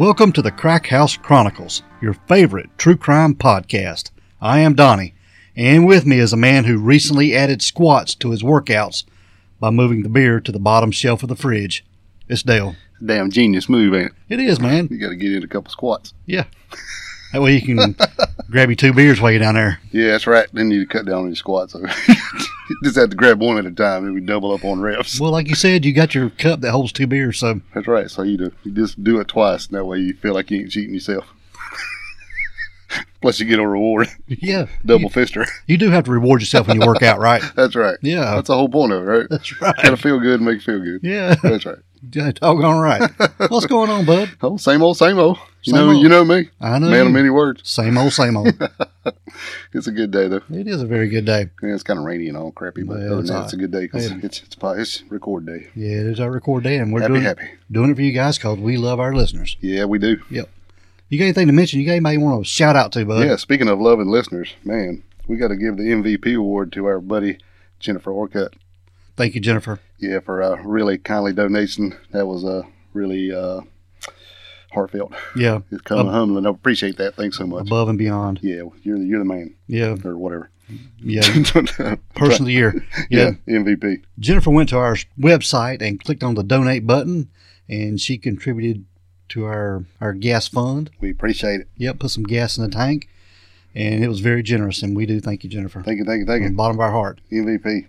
Welcome to the Crack House Chronicles, your favorite true crime podcast. I am Donnie, and with me is a man who recently added squats to his workouts by moving the beer to the bottom shelf of the fridge. It's Dale. Damn genius move, ain't it? It is, man. You got to get in a couple squats. Yeah. That way you can grab you 2 beers while you're down there. Yeah, that's right. Then you cut down on your squats. So you just have to grab one at a time and we double up on reps. Well, like you said, you got your cup that holds 2 beers, so. That's right. So you just do it twice, and that way you feel like you ain't cheating yourself. Plus you get a reward. Yeah. Double fister. You do have to reward yourself when you work out, right? That's right. Yeah. That's the whole point of it, right? That's right. Got to feel good and make you feel good. Yeah. That's right. Doggone right. What's going on, bud? Oh, same old, same old. Same old. You know me. I know Man you. of many words. Same old, same old. It's a good day, though. It is a very good day. Yeah, it's kind of rainy and all crappy, but Well, other than it's that, hot. it's a good day because Yeah. it's record day. Yeah, it is our record day, and we're Happy. doing it for you guys because we love our listeners. Yeah, we do. Yep. You got anything to mention? You got anybody you want to shout out to, bud? Yeah, speaking of loving listeners, man, we got to give the MVP award to our buddy Jennifer Orcutt. Thank you, Jennifer. Yeah, for a really kindly donation. That was really heartfelt. Yeah, It's kind of humbling. I appreciate that. Thanks so much. above and beyond. Yeah, you're the man Yeah, or whatever. yeah. Person of the year. Yeah, Yeah. MVP. Jennifer went to our website and clicked on the donate button, and she contributed to our gas fund. We appreciate it. Yep, put some gas in the tank, and it was very generous, and we do thank you, Jennifer. Thank you. From the bottom of our heart. MVP.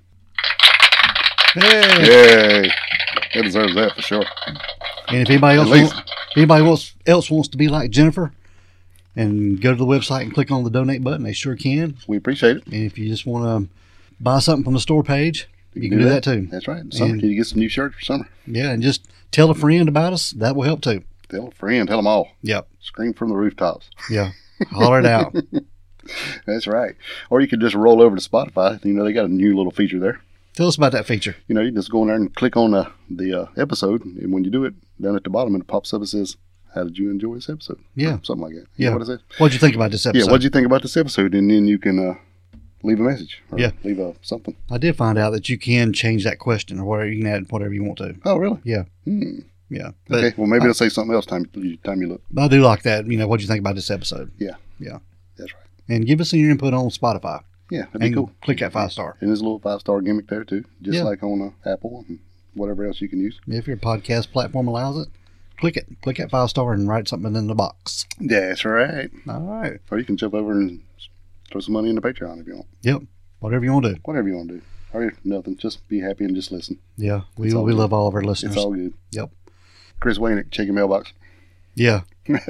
Hey! Yay. That deserves that for sure. And if anybody At else least. else wants to be like Jennifer and go to the website and click on the donate button, they sure can. We appreciate it. And if you just want to buy something from the store page, you can do that too. That's right. Summer. And- Can you get some new shirts for summer? Yeah, and just tell a friend about us. That will help too. Tell a friend. Tell them all. Yep. Scream from the rooftops. Yeah. Holler it out. That's right. Or you could just roll over to Spotify. You know, they got a new little feature there. Tell us about that feature. You know, you just go in there and click on the episode, and when you do it, down at the bottom, it pops up and says, "How did you enjoy this episode?" Yeah. Or something like that. Yeah. You know what it says? What'd you think about this episode? Yeah, what'd you think about this episode? And then you can leave a message. Or Yeah. leave something. I did find out that you can change that question or whatever. You can add whatever you want to. Oh, really? Yeah. Yeah. But Okay, well, maybe it'll say something else time you look. I do like that. You know, what'd you think about this episode? Yeah. Yeah. That's right. And give us your input on Spotify. Yeah, that'd be And cool. click that 5-star. And there's a little 5-star gimmick there, too, just Yeah. like on Apple and whatever else you can use. If your podcast platform allows it, click it. Click that 5-star and write something in the box. That's right. All right. Or you can jump over and throw some money in the Patreon if you want. Yep. Whatever you want to do. Whatever you want to do. Or nothing. Just be happy and just listen. Yeah. We It's all good. love all of our listeners. It's all good. Yep. Chris Waynick, check your mailbox. Yeah.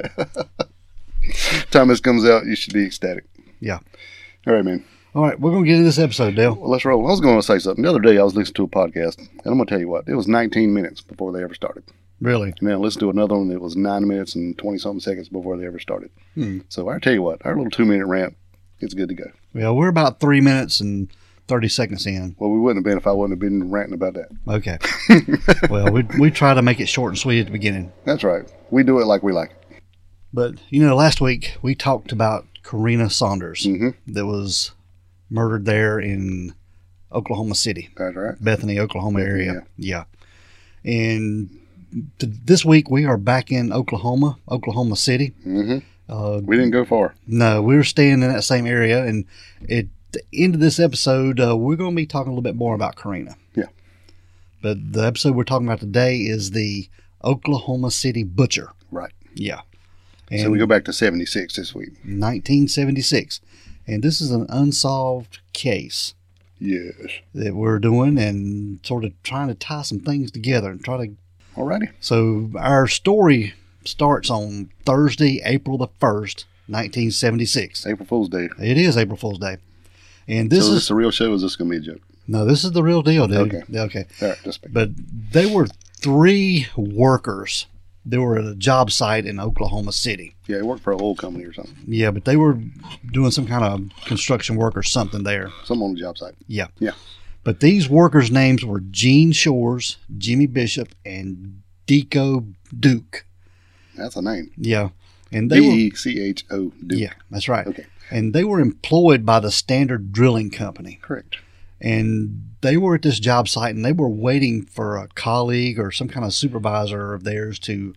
Time this comes out, you should be ecstatic. Yeah. All right, man. All right. We're going to get into this episode, Dale. Well, let's roll. I was going to say something. The other day, I was listening to a podcast, and I'm going to tell you what. It was 19 minutes before they ever started. Really? And then I listened to another one that was 9 minutes and 20-something seconds before they ever started. So I tell you what, our little 2-minute rant, it's good to go. Yeah. We're about 3 minutes and 30 seconds in. Well, we wouldn't have been if I wouldn't have been ranting about that. Okay. Well, we try to make it short and sweet at the beginning. That's right. We do it like we like it. But, you know, last week we talked about Karina Saunders Mm-hmm. that was murdered there in Oklahoma City, That's right. Bethany, Oklahoma Bethany, area. Yeah. And this week we are back in Oklahoma City. Mm-hmm. We didn't go far. No, we were staying in that same area. And at the end of this episode, we're going to be talking a little bit more about Karina. Yeah. But the episode we're talking about today is the Oklahoma City Butcher. Right. Yeah. So we go back to 76 this week. 1976. And this is an unsolved case Yes. that we're doing and sort of trying to tie some things together and try to. Alrighty. So our story starts on Thursday, April the 1st, 1976. April Fool's Day. It is April Fool's Day. And this So is is this a real show or is this going to be a joke? no, this is the real deal, dude. Okay. Okay. All right, just But they were 3 workers. They were at a job site in Oklahoma City. yeah, he worked for an oil company or something. Yeah, but they were doing some kind of construction work or something there. Some on the job site. Yeah. Yeah. But these workers' names were Gene Shores, Jimmy Bishop, and Deco Duke. That's a name. Yeah. And they were, D-E-C-H-O. Duke. yeah, that's right. Okay. And they were employed by the Standard Drilling Company. Correct. And they were at this job site and they were waiting for a colleague or some kind of supervisor of theirs to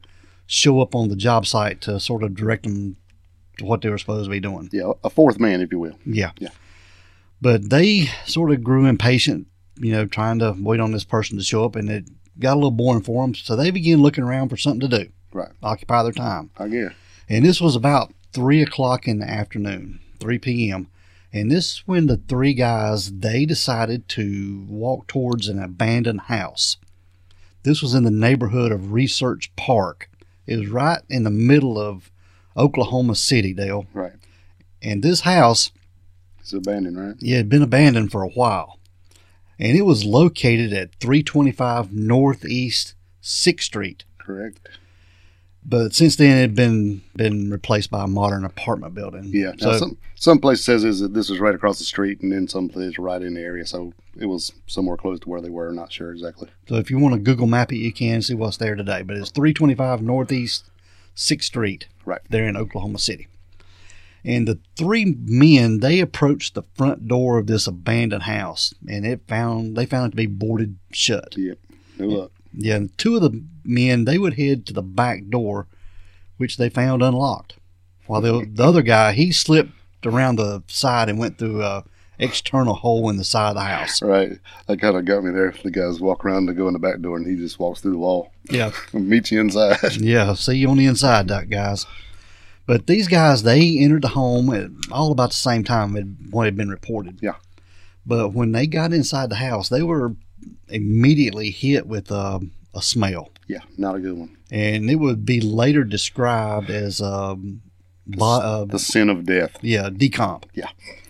show up on the job site to sort of direct them to what they were supposed to be doing. Yeah, a fourth man, if you will. Yeah. Yeah. But they sort of grew impatient, trying to wait on this person to show up, and it got a little boring for them. So they began looking around for something to do. Right. Occupy their time. I guess. And this was about 3 o'clock in the afternoon, 3 p.m. And this is when the three guys, they decided to walk towards an abandoned house. This was in the neighborhood of Research Park. It was right in the middle of Oklahoma City, Dale. Right. And this house, It's abandoned, right? it had been abandoned for a while. And it was located at 325 Northeast 6th Street. Correct. But since then, it had been replaced by a modern apartment building. Yeah. Now, So, some place says is that this was right across the street, and then some place right in the area. So it was somewhere close to where they were. Not sure exactly. so if you want to Google map it, you can see what's there today. But it's 325 Northeast 6th Street. Right. There in Oklahoma City. And the three men, they approached the front door of this abandoned house, and they found it to be boarded shut. Yep. No luck. Yeah, and two of the men, they would head to the back door, which they found unlocked. While the other guy, he slipped around the side and went through a external hole in the side of the house. Right. That kind of got me there. The guys walk around to go in the back door, and he just walks through the wall Yeah, and meets you inside. yeah. See you on the inside, guys. But these guys, they entered the home at all about the same time as what had been reported. Yeah. But when they got inside the house, they were immediately hit with a smell. Yeah, not a good one. And it would be later described as The sin of death. decomp. Yeah.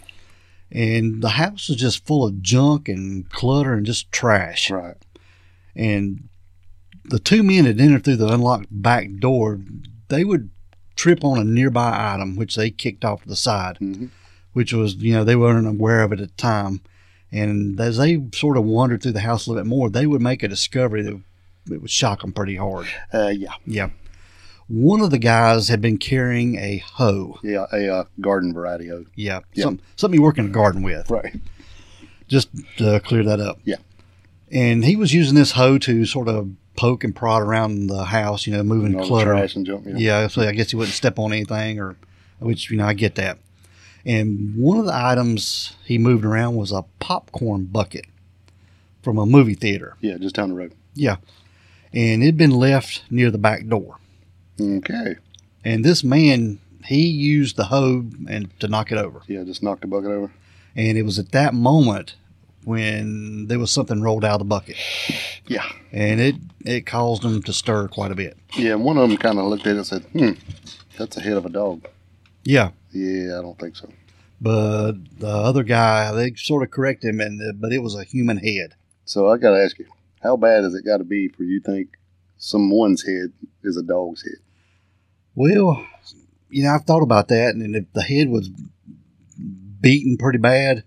And the house was just full of junk and clutter and just trash. Right. And the two men had entered through the unlocked back door. They would trip on a nearby item, which they kicked off to the side, Mm-hmm. which was, they weren't aware of it at the time. And as they sort of wandered through the house a little bit more, they would make a discovery that it would shock them pretty hard. Yeah. Yeah. One of the guys had been carrying a hoe. Yeah, a garden variety hoe. Yeah. Yeah. Something you work in a garden with. Right. Just to clear that up. Yeah. And he was using this hoe to sort of poke and prod around the house, moving All the clutter. trash and junk. Yeah, so I guess he wouldn't step on anything, which I get that. And one of the items he moved around was a popcorn bucket from a movie theater. Yeah, just down the road. Yeah. And it had been left near the back door. Okay. And this man, he used the hoe to knock it over. Yeah, just knocked the bucket over. And it was at that moment when there was something rolled out of the bucket. Yeah. And it caused him to stir quite a bit. Yeah, and one of them kind of looked at it and said, that's the head of a dog. Yeah. Yeah, I don't think so. But the other guy, they sort of corrected him, but it was a human head. So I got to ask you, how bad has it got to be for you to think someone's head is a dog's head? Well, I've thought about that, and if the head was beaten pretty bad,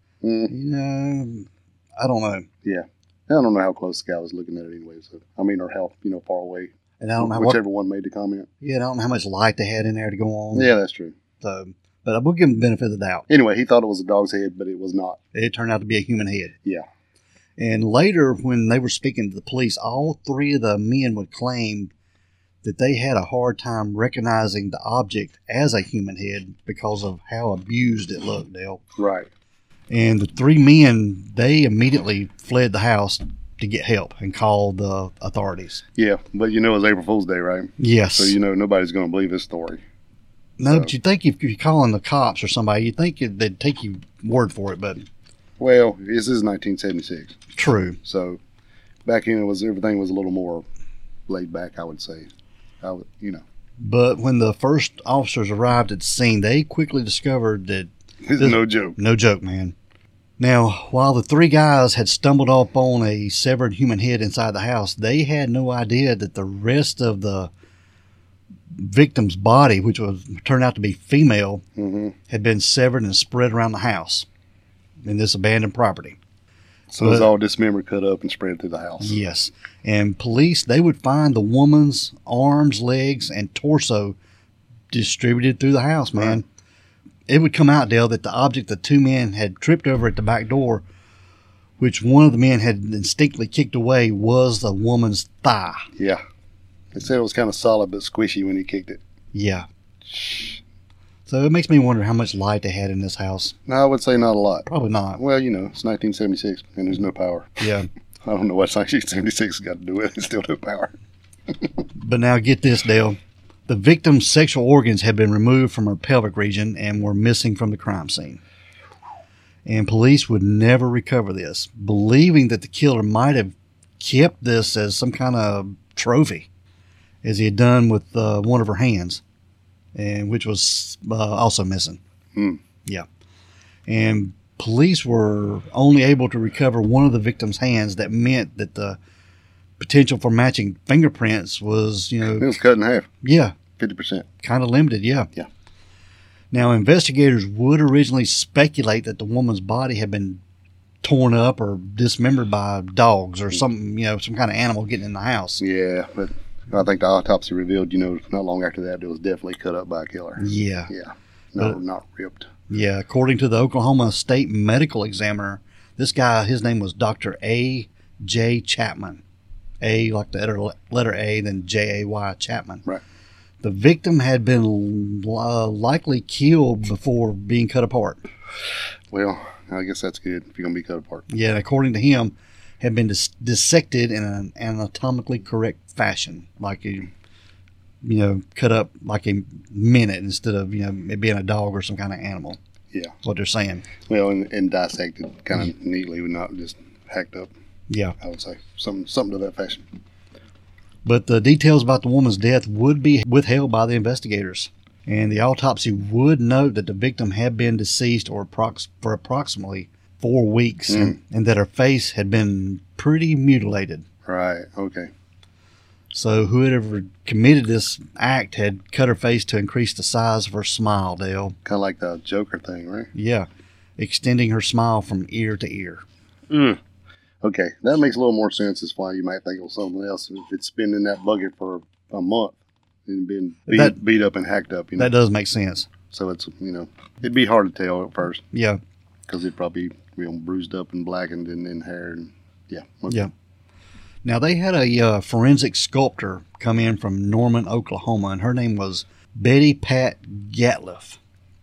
Mm, I don't know. yeah. I don't know how close the guy was looking at it anyway. So or how far away. And I don't know Whichever one made the comment. I don't know how much light they had in there to go on. Yeah, that's true. So, but I will give him the benefit of the doubt. Anyway, he thought it was a dog's head, but it was not. It turned out to be a human head. Yeah. And later, when they were speaking to the police, all three of the men would claim that they had a hard time recognizing the object as a human head because of how abused it looked, Dale. Right. And the three men, they immediately fled the house to get help and called the authorities. Yeah, but it's April Fool's Day, right? Yes. So nobody's going to believe this story. No, So- but you'd think if you're calling the cops or somebody, you'd think they'd take you word for it, but Well, this is 1976, true. so back then everything was a little more laid back. I would say, But when the first officers arrived at the scene, they quickly discovered that it's no joke. no joke, man. Now, while the three guys had stumbled up on a severed human head inside the house, they had no idea that the rest of the victim's body, which turned out to be female, Mm-hmm. had been severed and spread around the house in this abandoned property. So it's all dismembered, cut up, and spread through the house. Yes. And police, they would find the woman's arms, legs, and torso distributed through the house, man. Right. It would come out, Dale, that the object the two men had tripped over at the back door, which one of the men had instinctively kicked away, was the woman's thigh. Yeah, They said it was kind of solid but squishy when he kicked it. Yeah. So it makes me wonder how much light they had in this house. No, I would say not a lot. Probably not. Well, it's 1976 and there's no power. Yeah. I don't know what 1976 has got to do with it. There's still no power. But now get this, Dale. The victim's sexual organs had been removed from her pelvic region and were missing from the crime scene. And police would never recover this, believing that the killer might have kept this as some kind of trophy, as he had done with one of her hands, and which was also missing. Yeah. And police were only able to recover one of the victim's hands. That meant that the potential for matching fingerprints was, It was cut in half. Yeah. 50%. Kind of limited, yeah. Yeah. Now, investigators would originally speculate that the woman's body had been torn up or dismembered by dogs or something, some kind of animal getting in the house. Yeah, but I think the autopsy revealed, not long after that, it was definitely cut up by a killer. Yeah. Yeah. No, not ripped. Yeah. According to the Oklahoma State Medical Examiner, this guy, his name was Dr. A.J. Chapman. A like the letter A, then J-A-Y, Chapman. Right. The victim had been likely killed before being cut apart. Well, I guess that's good if you're going to be cut apart. Yeah, according to him, had been dissected in an anatomically correct fashion, like cut up like a minute instead of it being a dog or some kind of animal. Yeah, that's what they're saying. Well, and dissected kind of neatly, not just hacked up. Yeah, I would say something to that fashion. But the details about the woman's death would be withheld by the investigators, and the autopsy would note that the victim had been deceased for approximately 4 weeks, and that her face had been pretty mutilated. Right, okay. So whoever committed this act had cut her face to increase the size of her smile, Dale. Kind of like the Joker thing, right? Yeah, extending her smile from ear to ear. Okay, that makes a little more sense as why you might think of something else. If it's been in that bucket for a month and been beat up and hacked up, That does make sense. So it's, it'd be hard to tell at first. Yeah. Because it'd probably be bruised up and blackened and in hair. And, yeah. Okay. Yeah. Now, they had a forensic sculptor come in from Norman, Oklahoma, and her name was Betty Pat Gatliff.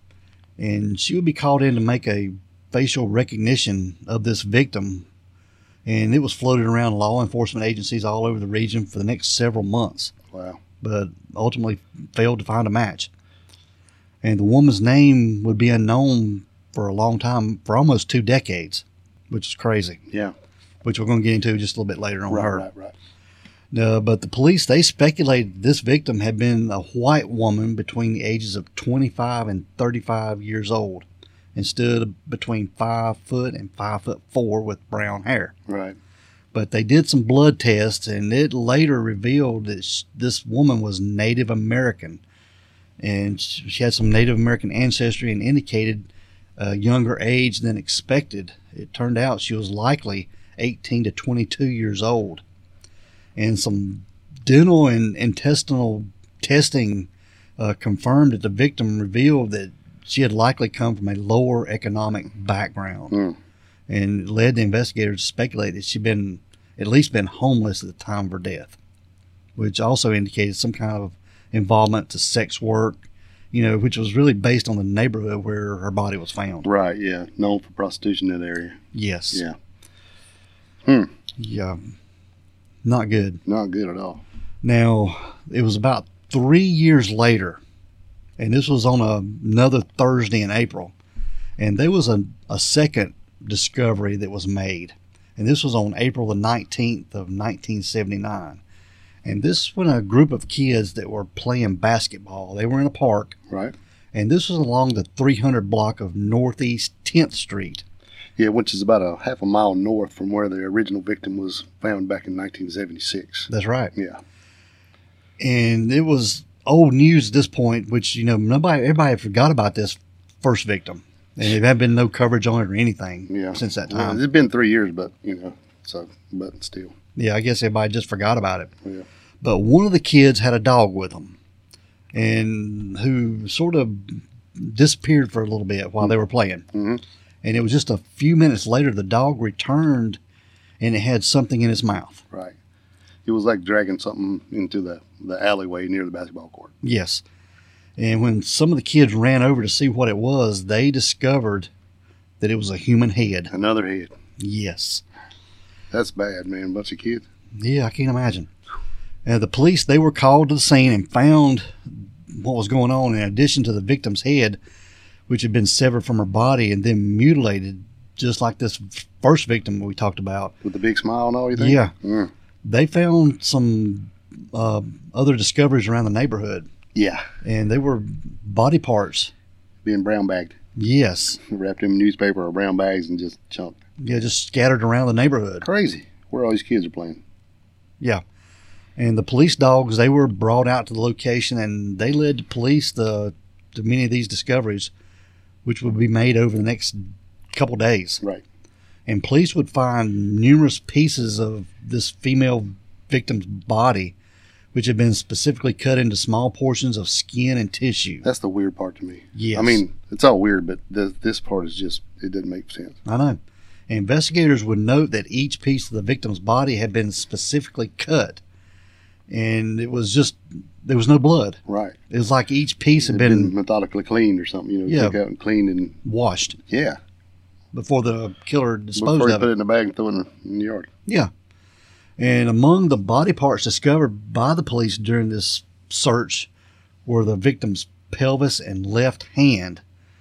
And she would be called in to make a facial recognition of this victim. And it was floated around law enforcement agencies all over the region for the next several months. Wow. But ultimately failed to find a match. And the woman's name would be unknown for a long time, for almost 2 decades, which is crazy. Yeah. Which we're going to get into just a little bit later on her. Right. But the police, they speculated this victim had been a white woman between the ages of 25 and 35 years old, and stood between 5 foot and 5'4" with brown hair. Right. But they did some blood tests, and it later revealed that this woman was Native American. And she had some Native American ancestry and indicated a younger age than expected. It turned out she was likely 18 to 22 years old. And some dental and intestinal testing confirmed that the victim revealed that she had likely come from a lower economic background. And it led the investigators to speculate that she'd at least been homeless at the time of her death, which also indicated some kind of involvement to sex work, which was really based on the neighborhood where her body was found. Right, yeah. Known for prostitution in that area. Yes. Yeah. Yeah. Not good. Not good at all. Now, it was about 3 years later, and this was on another Thursday in April, and there was a second discovery that was made. And this was on April the 19th of 1979. And this was when a group of kids that were playing basketball. They were in a park. Right. And this was along the 300 block of Northeast 10th Street. Yeah, which is about a half a mile north from where the original victim was found back in 1976. That's right. Yeah. And it was old news at this point, which, everybody had forgot about this first victim. And there had been no coverage on it or anything since that time. Well, it's been 3 years, but, but still. Yeah, I guess everybody just forgot about it. Yeah. But one of the kids had a dog with him, and who sort of disappeared for a little bit while they were playing. Mm-hmm. And it was just a few minutes later, the dog returned, and it had something in its mouth. Right. It was like dragging something into the alleyway near the basketball court. Yes. And when some of the kids ran over to see what it was, they discovered that it was a human head. Another head. Yes. That's bad, man. A bunch of kids. Yeah, I can't imagine. The police, they were called to the scene and found what was going on. In addition to the victim's head, which had been severed from her body and then mutilated, just like this first victim we talked about. With the big smile and all, you think? Yeah. They found some other discoveries around the neighborhood. Yeah. And they were body parts. Being brown bagged. Yes. Wrapped in newspaper or brown bags and just chunked. Yeah, just scattered around the neighborhood. Crazy. Where all these kids are playing. Yeah. And the police dogs, they were brought out to the location, and they led the police to many of these discoveries, which would be made over the next couple days. Right. And police would find numerous pieces of this female victim's body, which had been specifically cut into small portions of skin and tissue. That's the weird part to me. Yes. I mean, it's all weird, but this part is just, it doesn't make sense. I know. Investigators would note that each piece of the victim's body had been specifically cut, and it was just, there was no blood. Right. It was like each piece had been methodically cleaned or something, Yeah. took out and cleaned and washed yeah, before the killer disposed before you of put it it. in a bag and throw it in the yard. Yeah. And among the body parts discovered by the police during this search were the victim's pelvis and left hand.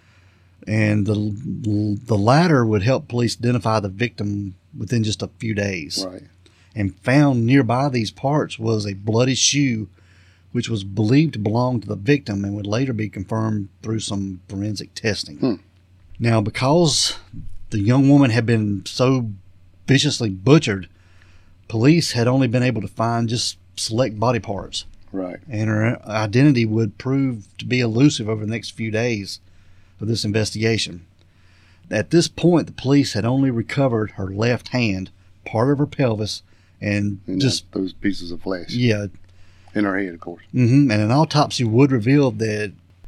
And the latter would help police identify the victim within just a few days. Right. And found nearby these parts was a bloody shoe, which was believed to belong to the victim and would later be confirmed through some forensic testing. Now, because the young woman had been so viciously butchered, police had only been able to find just select body parts. Right. And her identity would prove to be elusive over the next few days of this investigation. At this point, the police had only recovered her left hand, part of her pelvis, and just those pieces of flesh. Yeah. In her head, of course. And an autopsy would reveal that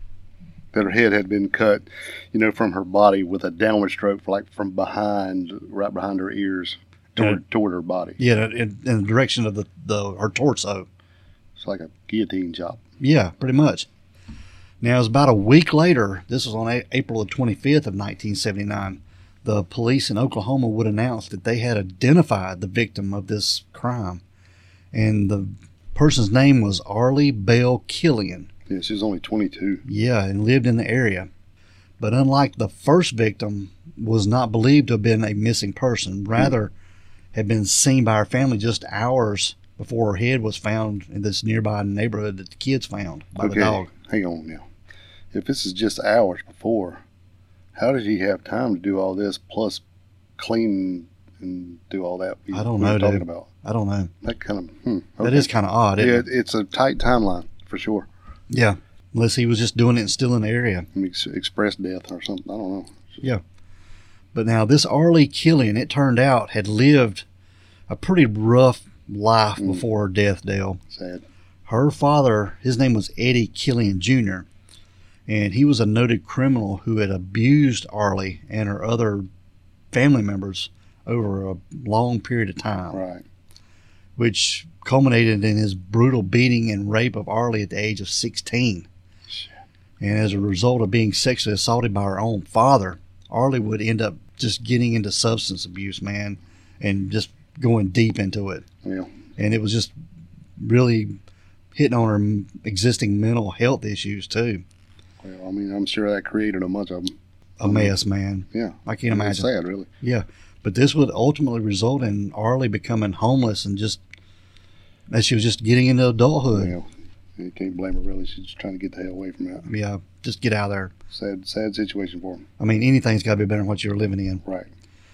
her head had been cut, from her body with a downward stroke, like from behind, right behind her ears, toward her body. Yeah, in the direction of her torso. It's like a guillotine chop. Yeah, pretty much. Now, it was about a week later, this was on April the 25th of 1979, the police in Oklahoma would announce that they had identified the victim of this crime. And the person's name was Arlie Bell Killian. Yeah, she was only 22. Yeah, and lived in the area. But unlike the first victim, was not believed to have been a missing person. Rather, had been seen by her family just hours before her head was found in this nearby neighborhood that the kids found by the dog. Hang on now. If this is just hours before, how did he have time to do all this plus clean and do all that? I don't know, talking dude. about? I don't know. That kind of okay. That is kind of odd. Yeah, Isn't it? it's a tight timeline for sure. Yeah, unless he was just doing it still in the area. Express death or something. I don't know. Yeah. But now this Arlie Killian, it turned out, had lived a pretty rough life before her death, Dale. Sad. Her father, his name was Eddie Killian Jr., and he was a noted criminal who had abused Arlie and her other family members over a long period of time. Right. Which culminated in his brutal beating and rape of Arlie at the age of 16. Shit. And as a result of being sexually assaulted by her own father, Arlie would end up just getting into substance abuse, man, and just going deep into it. Yeah. And it was just really hitting on her existing mental health issues, too. Well, I mean, I'm sure that created a bunch of them. A mess, man. Yeah. I can't imagine. It's sad, really. Yeah. But this would ultimately result in Arlie becoming homeless and just, as she was just getting into adulthood. Yeah. You can't blame her, really. She's just trying to get the hell away from that. Yeah. Just get out of there. Sad situation for him. I mean, anything's got to be better than what you were living in. Right.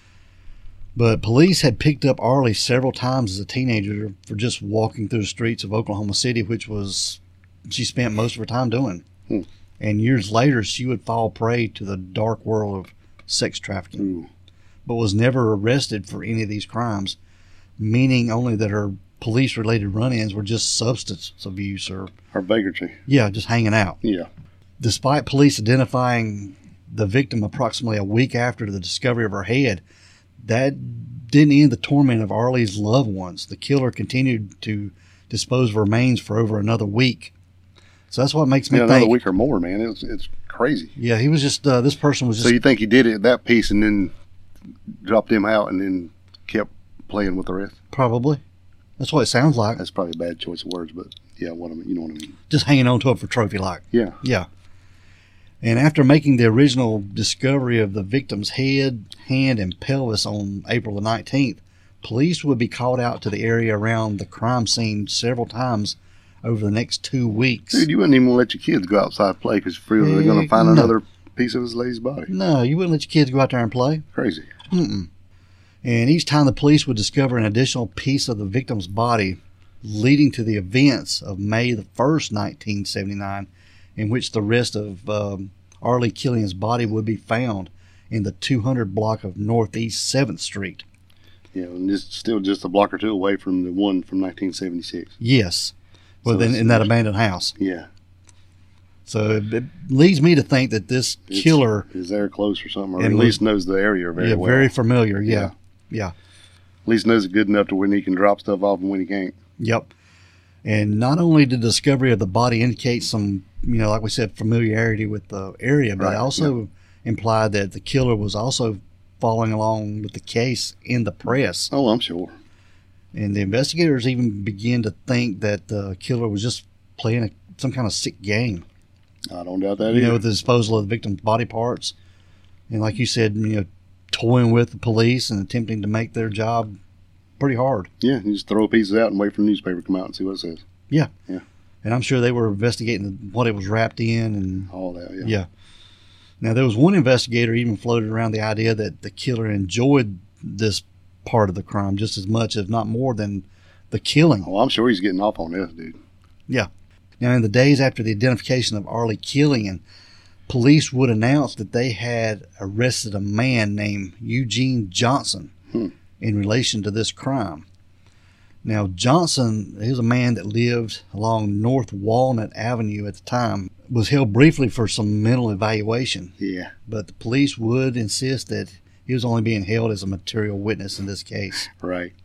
But police had picked up Arlie several times as a teenager for just walking through the streets of Oklahoma City, which was she spent most of her time doing. And years later, she would fall prey to the dark world of sex trafficking. Ooh. But was never arrested for any of these crimes, meaning only that her police-related run-ins were just substance abuse or vagrancy. Yeah, just hanging out. Yeah. Despite police identifying the victim approximately a week after the discovery of her head, that didn't end the torment of Arlie's loved ones. The killer continued to dispose of remains for over another week. So that's what makes me think. Another week or more, man. It's crazy. Yeah, he was just, this person was just. So you think he did it at that piece and then dropped him out and then kept playing with the rest? Probably. That's what it sounds like. That's probably a bad choice of words, but yeah, you know what I mean. Just hanging on to it for trophy like. Yeah. Yeah. And after making the original discovery of the victim's head, hand, and pelvis on April the 19th, police would be called out to the area around the crime scene several times over the next 2 weeks. Dude, you wouldn't even let your kids go outside and play because you're afraid they're going to find another piece of his lady's body. No, you wouldn't let your kids go out there and play. Crazy. Mm-mm. And each time the police would discover an additional piece of the victim's body, leading to the events of May the 1st, 1979, in which the rest of Arlie Killian's body would be found in the 200 block of Northeast 7th Street. Yeah, and it's still just a block or two away from the one from 1976. Yes. Well, then in that abandoned house. Yeah. So it leads me to think that this killer is there close or something, or at least knows the area very well. Very familiar. Yeah. At least knows it good enough to when he can drop stuff off and when he can't. Yep. And not only did the discovery of the body indicate some, like we said, familiarity with the area, but it also implied that the killer was also following along with the case in the press. Oh, I'm sure. And the investigators even began to think that the killer was just playing some kind of sick game. I don't doubt that either. With the disposal of the victim's body parts. And like you said, toying with the police and attempting to make their job pretty hard. Yeah, you just throw pieces out and wait for the newspaper to come out and see what it says. Yeah. Yeah. And I'm sure they were investigating what it was wrapped in and all that, yeah. Yeah. Now, there was one investigator even floated around the idea that the killer enjoyed this part of the crime just as much, if not more, than the killing. Oh, I'm sure he's getting off on this, dude. Yeah. Now, in the days after the identification of Arlie Killian, police would announce that they had arrested a man named Eugene Johnson in relation to this crime. Now, Johnson is a man that lived along North Walnut Avenue at the time, was held briefly for some mental evaluation. Yeah. But the police would insist that he was only being held as a material witness in this case. Right.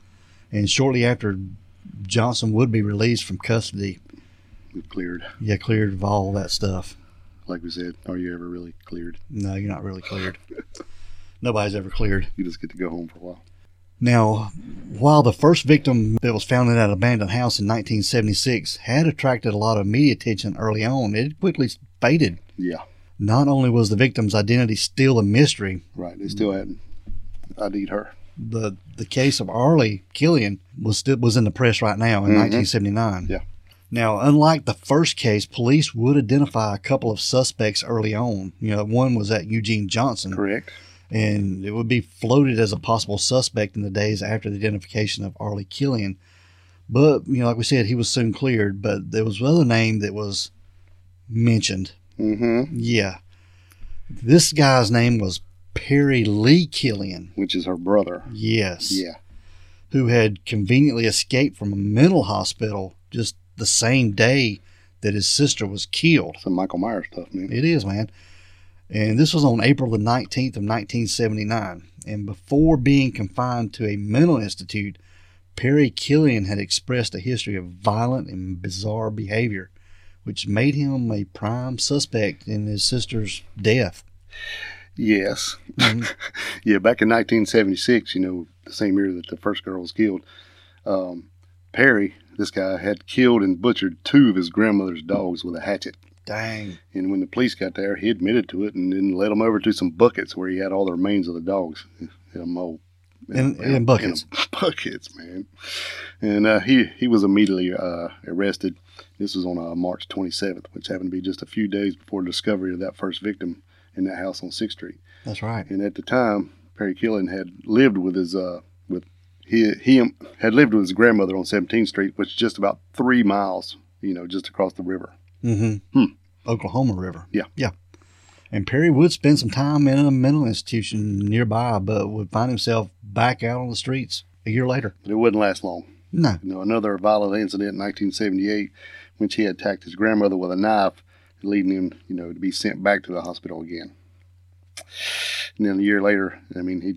And shortly after, Johnson would be released from custody. Cleared. Yeah, cleared of all that stuff. Like we said, are you ever really cleared? No, you're not really cleared. Nobody's ever cleared. You just get to go home for a while. Now, while the first victim that was found in that abandoned house in 1976 had attracted a lot of media attention early on, it quickly faded. Yeah. Not only was the victim's identity still a mystery. Right. They still hadn't ID'd her. The case of Arlie Killian was in the press right now in 1979. Yeah. Now, unlike the first case, police would identify a couple of suspects early on. One was that Eugene Johnson. Correct. And it would be floated as a possible suspect in the days after the identification of Arlie Killian. But, like we said, he was soon cleared. But there was another name that was mentioned. Mm-hmm. Yeah. This guy's name was Perry Lee Killian. Which is her brother. Yes. Yeah. Who had conveniently escaped from a mental hospital just the same day that his sister was killed. Some Michael Myers stuff, man. It is, man. And this was on April the 19th of 1979. And before being confined to a mental institute, Perry Killian had expressed a history of violent and bizarre behavior, which made him a prime suspect in his sister's death. Yes. Mm-hmm. Yeah, back in 1976, the same year that the first girl was killed, Perry, this guy, had killed and butchered 2 of his grandmother's dogs with a hatchet. Dang. And when the police got there, he admitted to it and then led them over to some buckets where he had all the remains of the dogs. In buckets. In buckets, man. And he was immediately arrested. This was on March 27th, which happened to be just a few days before the discovery of that first victim in that house on 6th Street. That's right. And at the time, Perry Killian had lived with his he had lived with his grandmother on 17th Street, which is just about 3 miles, just across the river. Mm-hmm. Oklahoma River. Yeah. Yeah. And Perry would spend some time in a mental institution nearby, but would find himself back out on the streets a year later. But it wouldn't last long. No. Another violent incident in 1978, when he attacked his grandmother with a knife, leading him, to be sent back to the hospital again. And then a year later, he just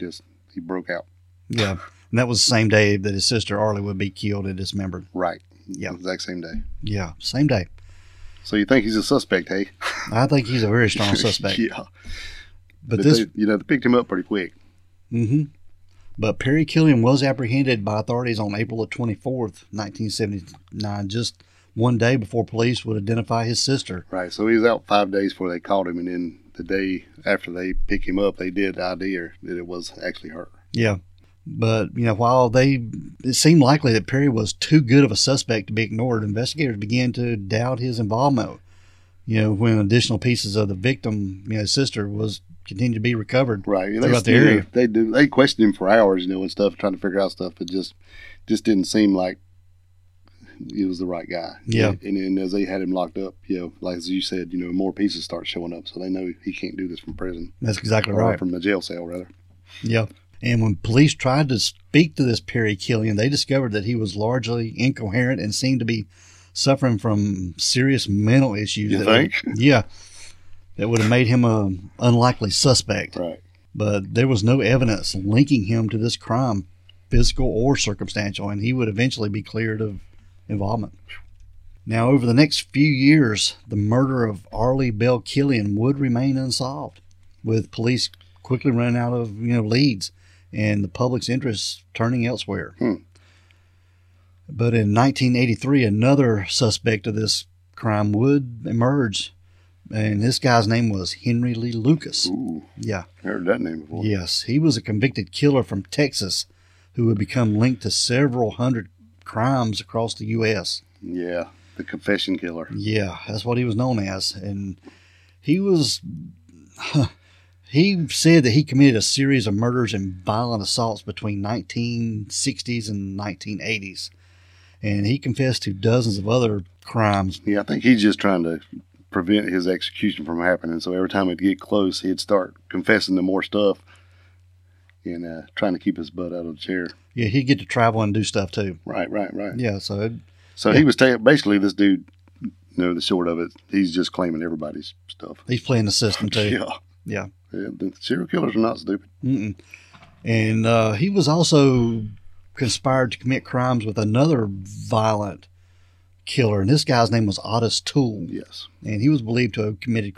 he broke out. Yeah. And that was the same day that his sister Arlie would be killed and dismembered. Right. Yeah. Exact same day. Yeah. Same day. So you think he's a suspect, hey? I think he's a very strong suspect. Yeah. But this, they picked him up pretty quick. Mm-hmm. But Perry Killian was apprehended by authorities on April the 24th, 1979, just one day before police would identify his sister. Right. So he was out 5 days before they caught him, and then the day after they picked him up, they did ID her that it was actually her. Yeah. But, while it seemed likely that Perry was too good of a suspect to be ignored, investigators began to doubt his involvement. When additional pieces of the victim, his sister, was continued to be recovered throughout the area. They questioned him for hours, and stuff, trying to figure out stuff. It just didn't seem like he was the right guy. Yeah. And as they had him locked up, like as you said, more pieces start showing up, so they know he can't do this from prison. That's exactly right. From the jail cell, rather. Yeah. And when police tried to speak to this Perry Killian, they discovered that he was largely incoherent and seemed to be suffering from serious mental issues. You think? That would have made him an unlikely suspect. Right. But there was no evidence linking him to this crime, physical or circumstantial, and he would eventually be cleared of involvement. Now, over the next few years, the murder of Arlie Bell Killian would remain unsolved, with police quickly running out of leads and the public's interest turning elsewhere. But in 1983, another suspect of this crime would emerge, and this guy's name was Henry Lee Lucas. Ooh, yeah, I heard that name before. Yes, he was a convicted killer from Texas who would become linked to several hundred crimes across the U.S. Yeah, the confession killer. Yeah, that's what he was known as, and he was. He said that he committed a series of murders and violent assaults between 1960s and 1980s. And he confessed to dozens of other crimes. Yeah, I think he's just trying to prevent his execution from happening. So every time it'd get close, he'd start confessing to more stuff and trying to keep his butt out of the chair. Yeah, he'd get to travel and do stuff too. Right. Yeah, so he was basically this dude, the short of it, he's just claiming everybody's stuff. He's playing the system too. Yeah. The serial killers are not stupid. Mm-mm. And he was also conspired to commit crimes with another violent killer, and this guy's name was Otis Toole. Yes. And he was believed to have committed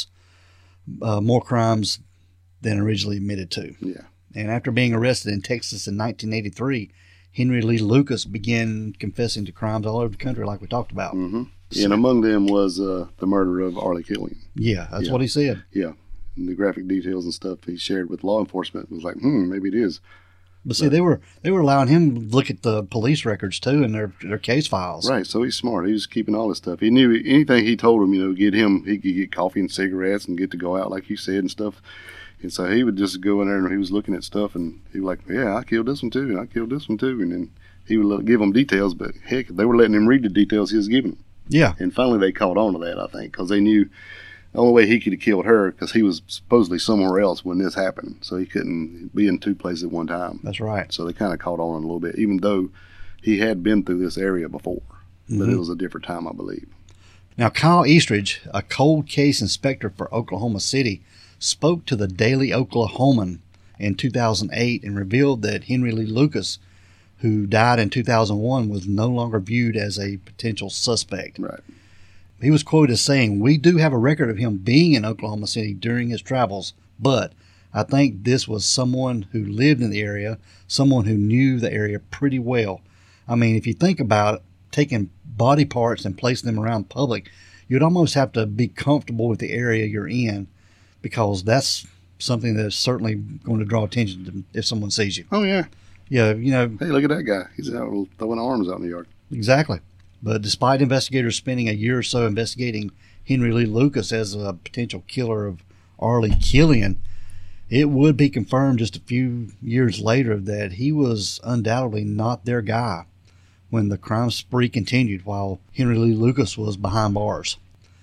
more crimes than originally admitted to. Yeah. And after being arrested in Texas in 1983, Henry Lee Lucas began confessing to crimes all over the country, like we talked about. Mm-hmm. And among them was the murder of Arlie Killian. Yeah, that's what he said. Yeah. And the graphic details and stuff he shared with law enforcement was like, maybe it is. But see, they were allowing him to look at the police records too and their case files. Right, so he's smart. He was keeping all this stuff. He knew anything he told him, he could get coffee and cigarettes and get to go out like you said and stuff. And so he would just go in there and he was looking at stuff and he was like, yeah, I killed this one too, and I killed this one too. And then he would give them details, but heck, they were letting him read the details he was giving them. Yeah. And finally they caught on to that, I think, because they knew the only way he could have killed her, because he was supposedly somewhere else when this happened, so he couldn't be in two places at one time. That's right. So they kind of caught on a little bit, even though he had been through this area before. But it was a different time, I believe. Now, Kyle Eastridge, a cold case inspector for Oklahoma City, spoke to the Daily Oklahoman in 2008 and revealed that Henry Lee Lucas, who died in 2001, was no longer viewed as a potential suspect. Right. He was quoted as saying, "We do have a record of him being in Oklahoma City during his travels, but I think this was someone who lived in the area, someone who knew the area pretty well. I mean, if you think about it, taking body parts and placing them around public, you'd almost have to be comfortable with the area you're in, because that's something that's certainly going to draw attention to if someone sees you." Oh, yeah. Yeah, Hey, look at that guy. He's out throwing arms out in the yard. Exactly. But despite investigators spending a year or so investigating Henry Lee Lucas as a potential killer of Arlie Killian, it would be confirmed just a few years later that he was undoubtedly not their guy when the crime spree continued while Henry Lee Lucas was behind bars.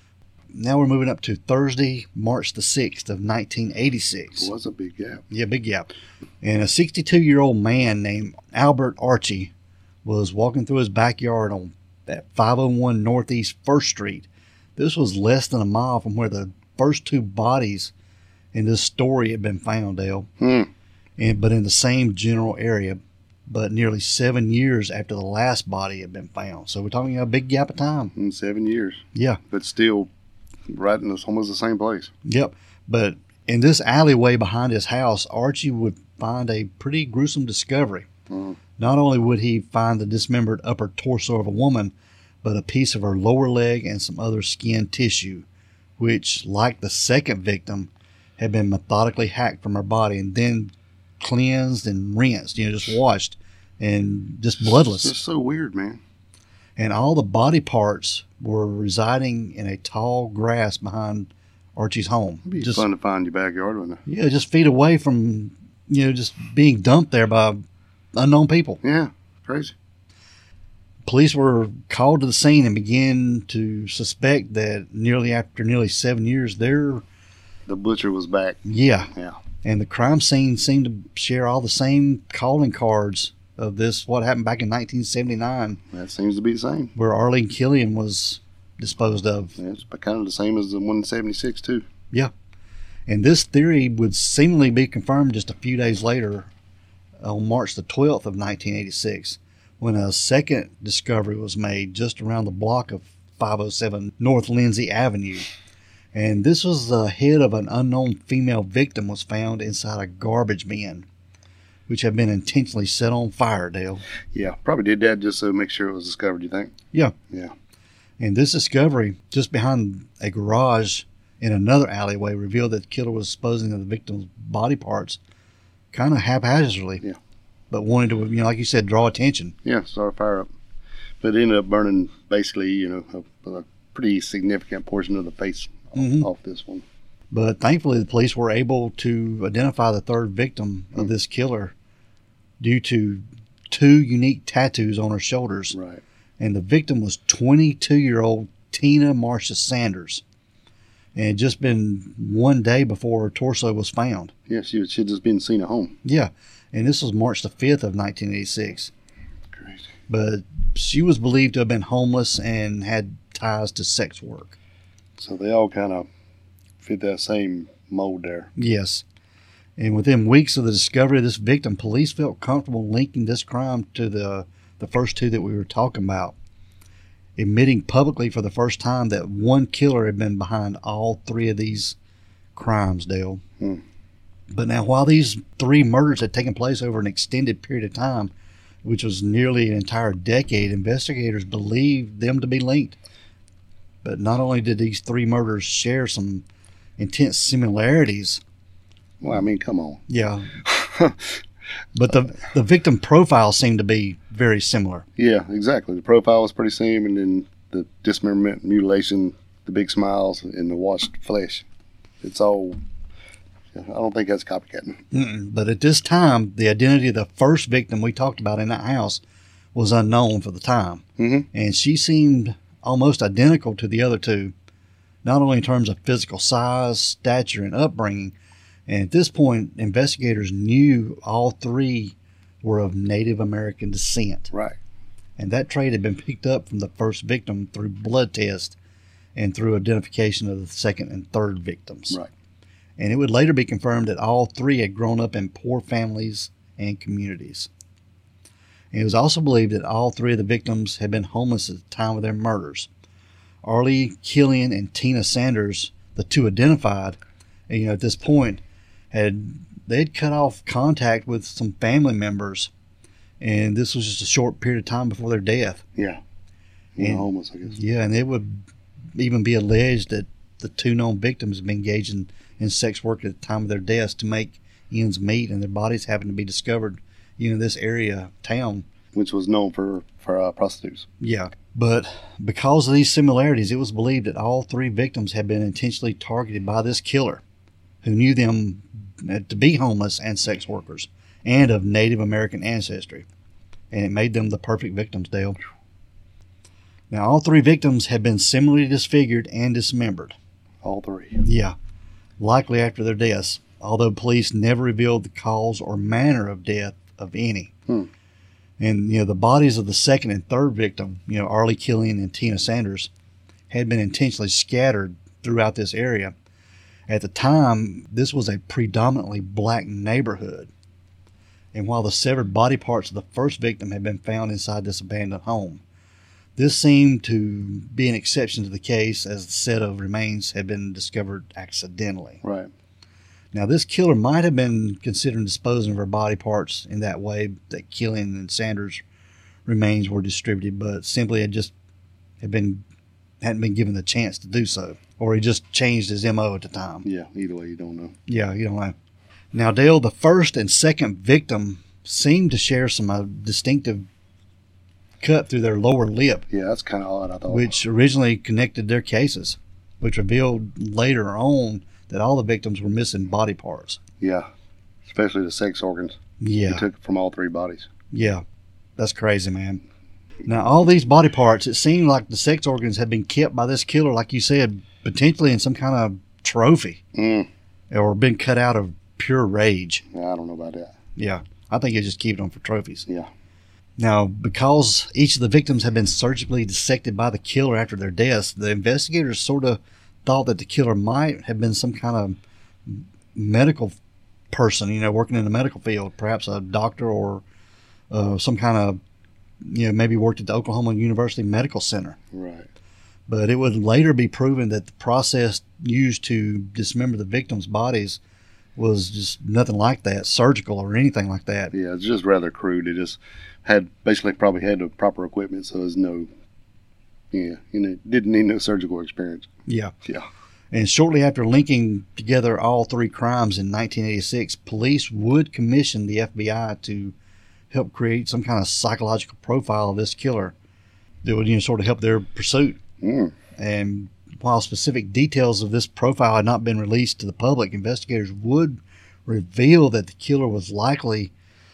Now we're moving up to Thursday, March the 6th of 1986. It was a big gap. Yeah, big gap. And a 62-year-old man named Albert Archie was walking through his backyard on at 501 Northeast 1st Street. This was less than a mile from where the first two bodies in this story had been found, Dale. but in the same general area, but nearly 7 years after the last body had been found. So we're talking about a big gap of time. In 7 years. Yeah. But still right in almost the same place. Yep. But in this alleyway behind his house, Archie would find a pretty gruesome discovery. Not only would he find the dismembered upper torso of a woman, but a piece of her lower leg and some other skin tissue, which, like the second victim, had been methodically hacked from her body and then cleansed and rinsed, just washed and just bloodless. It's just so weird, man. And all the body parts were residing in a tall grass behind Archie's home. It'd be fun to find your backyard, wouldn't it? Yeah, just feet away from, just being dumped there by unknown people. Yeah, crazy. Police were called to the scene and began to suspect that after nearly 7 years, the butcher was back. Yeah. Yeah. And the crime scene seemed to share all the same calling cards of what happened back in 1979. That seems to be the same. Where Arlene Killian was disposed of. Yeah, it's kind of the same as the one in 76, too. Yeah. And this theory would seemingly be confirmed just a few days later, on March the 12th of 1986, when a second discovery was made just around the block of 507 North Lindsay Avenue. And this was the head of an unknown female victim was found inside a garbage bin, which had been intentionally set on fire, Dale. Yeah, probably did that just to make sure it was discovered, you think? Yeah. Yeah. And this discovery, just behind a garage in another alleyway, revealed that the killer was disposing of the victim's body parts kind of haphazardly. Yeah. But wanted to, like you said, draw attention. Yeah, start a fire up. But it ended up burning basically, a pretty significant portion of the face off this one. But thankfully, the police were able to identify the third victim of this killer due to 2 unique tattoos on her shoulders. Right. And the victim was 22-year-old Tina Marcia Sanders. And it had just been 1 day before her torso was found. Yeah, she'd just been seen at home. Yeah. And this was March the 5th of 1986. Crazy. But she was believed to have been homeless and had ties to sex work. So they all kind of fit that same mold there. Yes. And within weeks of the discovery of this victim, police felt comfortable linking this crime to the first 2 that we were talking about, admitting publicly for the first time that one killer had been behind all 3 of these crimes, Dale. But now, while these 3 murders had taken place over an extended period of time, which was nearly an entire decade, investigators believed them to be linked. But not only did these 3 murders share some intense similarities. Well, I mean, come on. Yeah. But the victim profile seemed to be very similar. Yeah, exactly. The profile was pretty same, and then the dismemberment, mutilation, the big smiles, and the washed flesh. It's all... I don't think that's copycatting. But at this time, the identity of the first victim we talked about in that house was unknown for the time. And she seemed almost identical to the other 2, not only in terms of physical size, stature, and upbringing. And at this point, investigators knew all 3 were of Native American descent. Right. And that trait had been picked up from the first victim through blood tests and through identification of the second and third victims. Right. And it would later be confirmed that all 3 had grown up in poor families and communities. And it was also believed that all 3 of the victims had been homeless at the time of their murders. Arlie Killian and Tina Sanders, the 2 identified, and at this point, they'd cut off contact with some family members, and this was just a short period of time before their death. Yeah. Homeless, I guess. Yeah, and it would even be alleged that the 2 known victims had been engaged in sex work at the time of their deaths to make ends meet, and their bodies happened to be discovered in this area town, which was known for prostitutes. Yeah. But because of these similarities, it was believed that all 3 victims had been intentionally targeted by this killer, who knew them to be homeless and sex workers and of Native American ancestry. And it made them the perfect victims, Dale. Now, all 3 victims had been similarly disfigured and dismembered. All 3? Yeah. Likely after their deaths, although police never revealed the cause or manner of death of any. And, the bodies of the second and third victim, Arlie Killian and Tina Sanders, had been intentionally scattered throughout this area. At the time, this was a predominantly black neighborhood. And while the severed body parts of the first victim had been found inside this abandoned home, this seemed to be an exception to the case, as the set of remains had been discovered accidentally. Right. Now, this killer might have been considering disposing of her body parts in that way that Killian and Sanders' remains were distributed, but simply hadn't been given the chance to do so, or he just changed his MO at the time. Yeah, either way, you don't know. Yeah, you don't know. Now, Dale, the first and second victim seemed to share some distinctive cut through their lower lip. Yeah, that's kind of odd, I thought. Which originally connected their cases, which revealed later on that all the victims were missing body parts. Yeah, especially the sex organs. Yeah. He took it from all three bodies. Yeah, that's crazy, man. Now, all these body parts, it seemed like the sex organs had been kept by this killer, like you said, potentially in some kind of trophy. Or been cut out of pure rage. Yeah, I don't know about that. Yeah, I think he just kept them for trophies. Yeah. Now, because each of the victims had been surgically dissected by the killer after their deaths, the investigators sort of thought that the killer might have been some kind of medical person, working in the medical field, perhaps a doctor or some kind of, maybe worked at the Oklahoma University Medical Center. Right. But it would later be proven that the process used to dismember the victims' bodies was just nothing like that, surgical or anything like that. Yeah, it's just rather crude. It just probably had the proper equipment, so there's no, didn't need no surgical experience. Yeah. Yeah. And shortly after linking together all three crimes in 1986, police would commission the FBI to help create some kind of psychological profile of this killer that would, sort of help their pursuit. And while specific details of this profile had not been released to the public, investigators would reveal that the killer was likely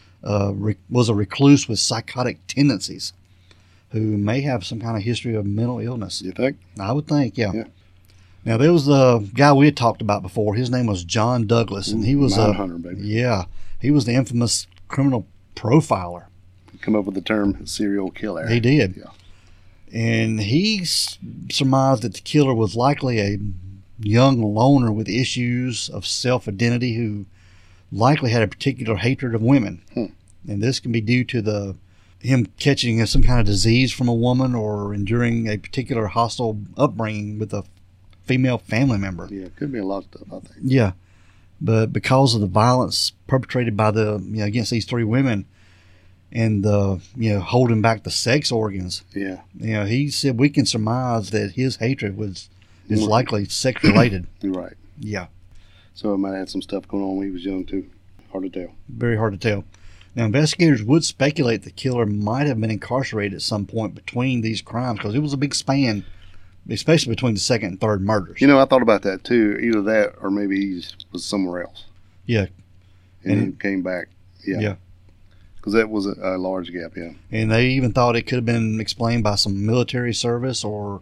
was a recluse with psychotic tendencies who may have some kind of history of mental illness. You think? I would think, yeah. Now, there was the guy we had talked about before. His name was John Douglas, and he was Hunter, baby. Yeah, he was the infamous criminal profiler. Come up with the term serial killer. He did. Yeah. And he surmised that the killer was likely a young loner with issues of self-identity who likely had a particular hatred of women. And this can be due to him catching some kind of disease from a woman or enduring a particular hostile upbringing with a female family member. Yeah, it could be a lot of stuff, I think. Yeah. But because of the violence perpetrated by against these three women, and holding back the sex organs. Yeah. He said we can surmise that his hatred is likely sex related. You're right. Yeah. So it might have had some stuff going on when he was young too. Hard to tell. Very hard to tell. Now, investigators would speculate the killer might have been incarcerated at some point between these crimes because it was a big span, especially between the second and third murders. I thought about that too. Either that or maybe he was somewhere else. Yeah. And he came back. Yeah. Yeah. Because that was a large gap, yeah. And they even thought it could have been explained by some military service or,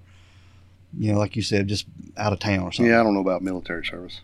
like you said, just out of town or something. Yeah, I don't know about military service.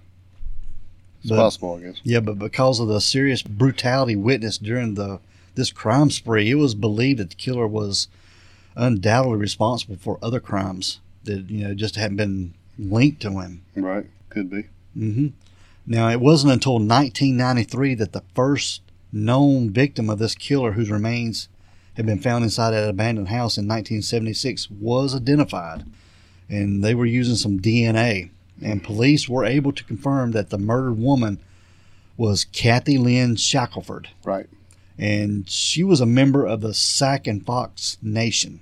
It's possible, I guess. Yeah, but because of the serious brutality witnessed during this crime spree, it was believed that the killer was undoubtedly responsible for other crimes that, just hadn't been linked to him. Right, could be. Mm-hmm. Now, it wasn't until 1993 that the first known victim of this killer, whose remains had been found inside an abandoned house in 1976, was identified. And they were using some DNA. And police were able to confirm that the murdered woman was Kathy Lynn Shackelford. Right. And she was a member of the Sac and Fox Nation,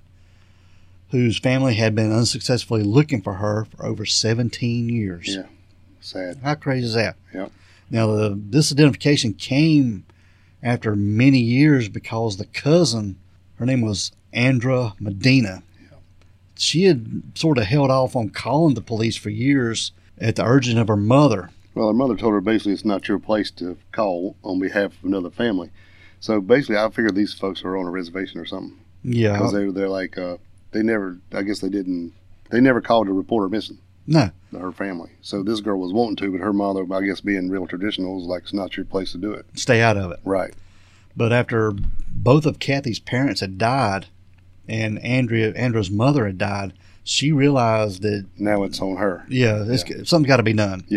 whose family had been unsuccessfully looking for her for over 17 years. Yeah. Sad. How crazy is that? Yeah. Now, this identification came after many years because the cousin, her name was Andra Medina. Yeah. She had sort of held off on calling the police for years at the urging of her mother. Well, her mother told her basically it's not your place to call on behalf of another family. So basically, I figured these folks were on a reservation or something. Yeah. Because they're like, they never called to report her missing. No. Her family. So this girl was wanting to, but her mother, I guess being real traditional, was like, it's not your place to do it. Stay out of it. Right. But after both of Kathy's parents had died and Andra's mother had died, she realized that now it's on her. Yeah, something's got to be done. Yeah.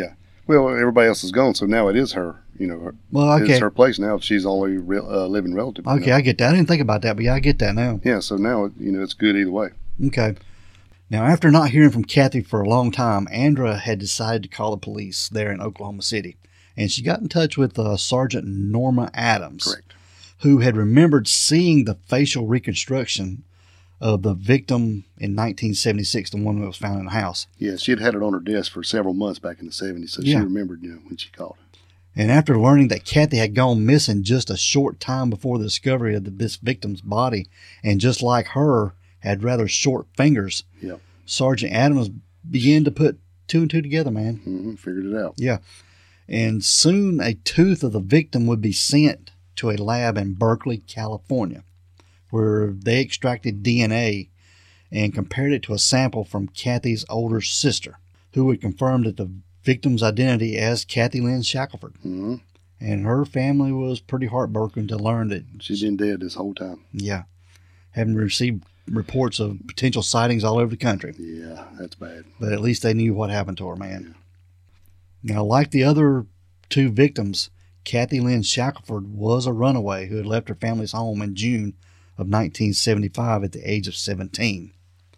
Well, everybody else is gone, so now it is her. It's her place now if she's only living relative. Okay, I get that. I didn't think about that, but yeah, I get that now. Yeah, so now, it's good either way. Okay. Now, after not hearing from Kathy for a long time, Andra had decided to call the police there in Oklahoma City. And she got in touch with Sergeant Norma Adams. Correct. Who had remembered seeing the facial reconstruction of the victim in 1976, the one that was found in the house. Yeah, she had it on her desk for several months back in the 70s, so she remembered, when she called. And after learning that Kathy had gone missing just a short time before the discovery of this victim's body, and just like her, had rather short fingers, Sergeant Adams began to put two and two together, man. Figured it out. Yeah. And soon a tooth of the victim would be sent to a lab in Berkeley, California, where they extracted DNA and compared it to a sample from Kathy's older sister, who would confirm that the victim's identity as Kathy Lynn Shackelford. And her family was pretty heartbroken to learn that she'd been dead this whole time. Yeah. Having received reports of potential sightings all over the country. Yeah, that's bad. But at least they knew what happened to her, man. Yeah. Now, like the other two victims, Kathy Lynn Shackelford was a runaway who had left her family's home in June of 1975 at the age of 17.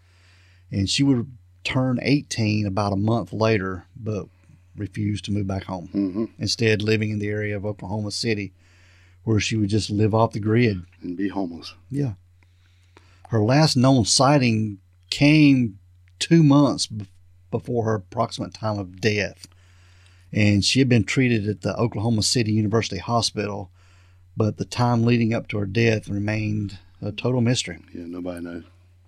And she would turn 18 about a month later, but refused to move back home. Instead, living in the area of Oklahoma City, where she would just live off the grid. And be homeless. Yeah. Her last known sighting came 2 months before her approximate time of death. And she had been treated at the Oklahoma City University Hospital, but the time leading up to her death remained a total mystery. Yeah, nobody knows.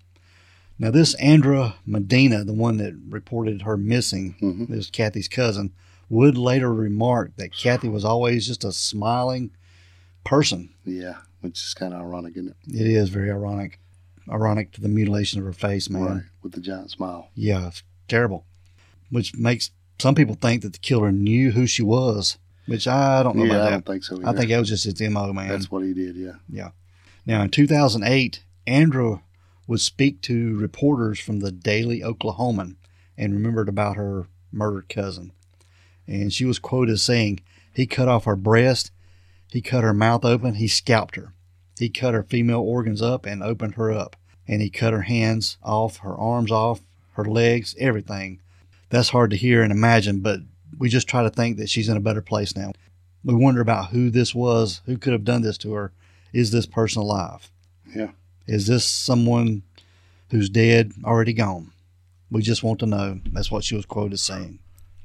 Now, this Andra Medina, the one that reported her missing, this Kathy's cousin, would later remark that Kathy was always just a smiling person. Yeah, which is kind of ironic, isn't it? It is very ironic. Ironic to the mutilation of her face, man. Right, with the giant smile. Yeah, it's terrible. Which makes some people think that the killer knew who she was, which I don't know about that. I don't think so either. I think that was just his MO, man. That's what he did, yeah. Yeah. Now, in 2008, Andra would speak to reporters from the Daily Oklahoman and remembered about her murdered cousin. And she was quoted as saying, "He cut off her breast, he cut her mouth open, he scalped her. He cut her female organs up and opened her up. And he cut her hands off, her arms off, her legs, everything." That's hard to hear and imagine, but we just try to think that she's in a better place now. We wonder about who this was, who could have done this to her. Is this person alive? Yeah. Is this someone who's dead, already gone? We just want to know. That's what she was quoted as saying.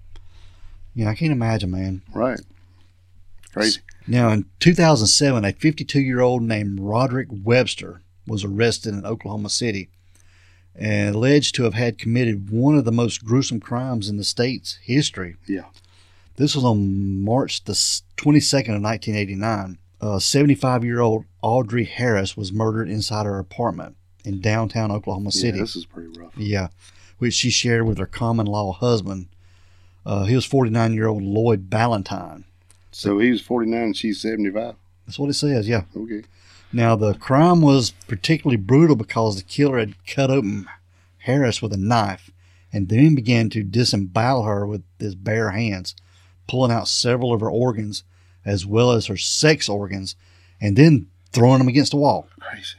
Yeah, I can't imagine, man. Right. Crazy. Now, in 2007, a 52-year-old named Roderick Webster was arrested in Oklahoma City and alleged to have had committed one of the most gruesome crimes in the state's history. Yeah. This was on March the 22nd of 1989. 75-year-old Audrey Harris was murdered inside her apartment in downtown Oklahoma City. Yeah, this is pretty rough. Yeah, which she shared with her common-law husband. He was 49-year-old Lloyd Ballantyne. So he was 49 and she's 75? That's what it says, yeah. Okay. Now, the crime was particularly brutal because the killer had cut open Harris with a knife and then began to disembowel her with his bare hands, pulling out several of her organs as well as her sex organs, and then throwing them against the wall. Crazy.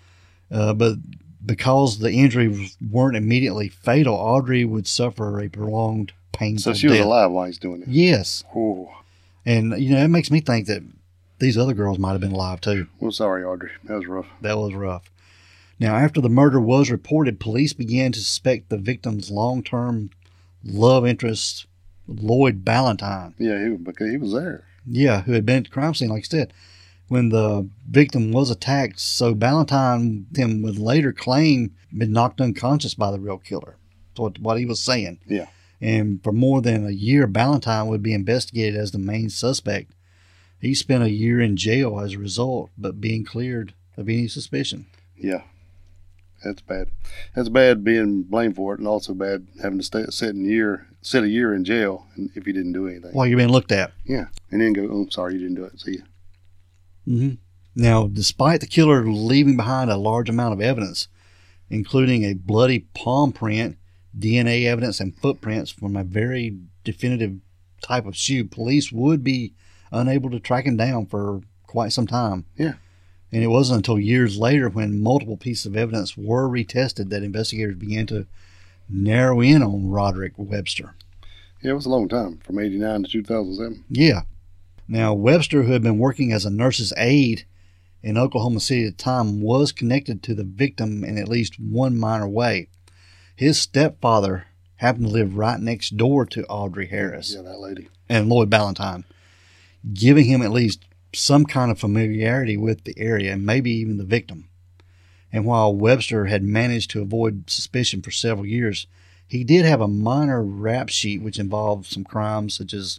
But because the injuries weren't immediately fatal, Audrey would suffer a prolonged, painful death. So she was alive while he's doing it? Yes. Oh. And, it makes me think that these other girls might have been alive too. Well, sorry, Audrey. That was rough. That was rough. Now, after the murder was reported, police began to suspect the victim's long-term love interest, Lloyd Ballantyne. Yeah, because he was there. Yeah, who had been at the crime scene, like I said, when the victim was attacked. So Ballantyne would later claim been knocked unconscious by the real killer. That's what he was saying. Yeah. And for more than a year, Ballantyne would be investigated as the main suspect. He spent a year in jail as a result, but being cleared of any suspicion. Yeah. That's bad. That's bad being blamed for it, and also bad having to sit a year in jail if you didn't do anything. While you're being looked at. Yeah. And then go, "Oh, sorry, you didn't do it. See ya." Mm-hmm. Now, despite the killer leaving behind a large amount of evidence, including a bloody palm print, DNA evidence, and footprints from a very definitive type of shoe, police would be unable to track him down for quite some time. Yeah. And it wasn't until years later, when multiple pieces of evidence were retested, that investigators began to narrow in on Roderick Webster. Yeah, it was a long time, from 89 to 2007. Yeah. Now, Webster, who had been working as a nurse's aide in Oklahoma City at the time, was connected to the victim in at least one minor way. His stepfather happened to live right next door to Audrey Harris. Yeah, that lady. And Lloyd Ballantine, giving him at least some kind of familiarity with the area and maybe even the victim. And while Webster had managed to avoid suspicion for several years, he did have a minor rap sheet which involved some crimes such as